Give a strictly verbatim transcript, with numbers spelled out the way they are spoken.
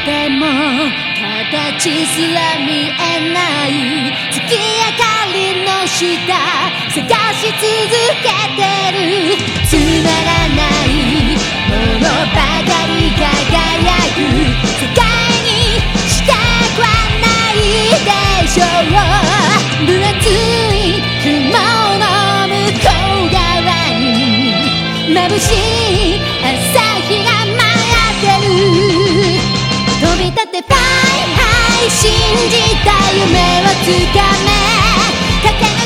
でも形すら見えない月明かりの下探し続けてるつまらないものばかり輝く世界にしたくはないでしょう分厚い雲の向こう側に眩しい朝日が舞ってる飛び立てフライハイ信じた夢をつかめかけ